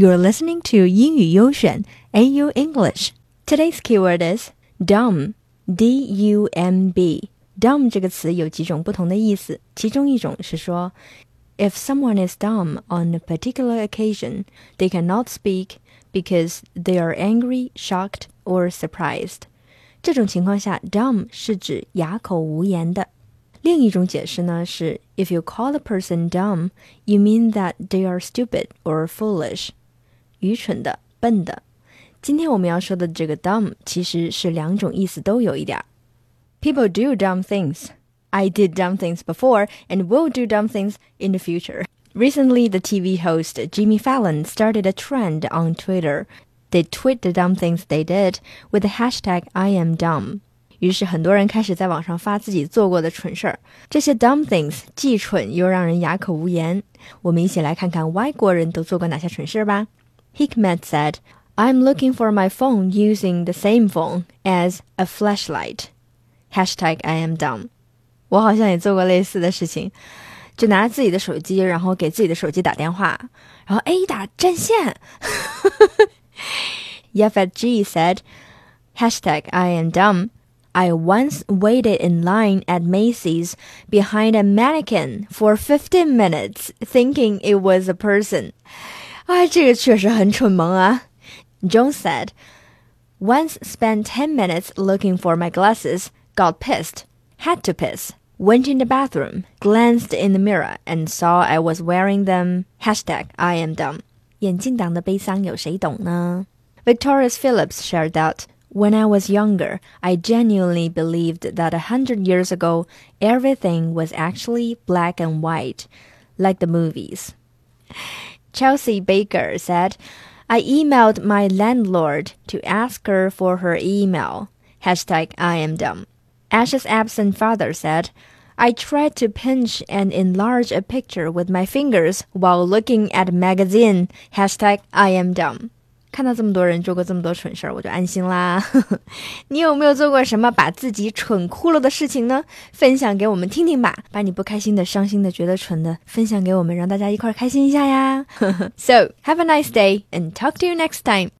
You're listening to 英语优选 AU English. Today's keyword is dumb, D-U-M-B. Dumb 这个词有几种不同的意思，其中一种是说 If someone is dumb on a particular occasion, they cannot speak because they are angry, shocked, or surprised. 这种情况下 dumb 是指哑口无言的。另一种解释呢是 If you call a person dumb, you mean that they are stupid or foolish. 愚蠢的，笨的。今天我们要说的这个 dumb 其实是两种意思都有一点。People do dumb things. I did dumb things before and will do dumb things in the future. Recently, the TV host Jimmy Fallon started a trend on Twitter. They tweet the dumb things they did with the hashtag #IamDumb. 于是很多人开始在网上发自己做过的蠢事儿。这些 dumb things 既蠢又让人哑口无言。我们一起来看看外国人都做过哪些蠢事吧。Hikmet said, I'm looking for my phone using the same phone as a flashlight. Hashtag #IamDumb. 我好像也做过类似的事情，就拿自己的手机，然后给自己的手机打电话，然后一打占线。Yafet G said, Hashtag #IamDumb. I once waited in line at Macy's behind a mannequin for 15 minutes, thinking it was a person. 这个确实很蠢萌啊。Jones said, Once spent 10 minutes looking for my glasses, got pissed, had to piss, went in the bathroom, glanced in the mirror, and saw I was wearing them. Hashtag #IamDumb. 眼镜党的悲伤有谁懂呢？ Victorious Phillips shared that, When I was younger, I genuinely believed that 100 years ago, everything was actually black and white, like the movies. Chelsea Baker said, I emailed my landlord to ask her for her email. Hashtag #IamDumb. Ash's absent father said, I tried to pinch and enlarge a picture with my fingers while looking at a magazine. Hashtag #IamDumb. 看到这么多人做过这么多蠢事儿，我就安心啦。你有没有做过什么把自己蠢哭了的事情呢？分享给我们听听吧，把你不开心的、伤心的、觉得蠢的分享给我们，让大家一块儿开心一下呀。So, have a nice day and talk to you next time.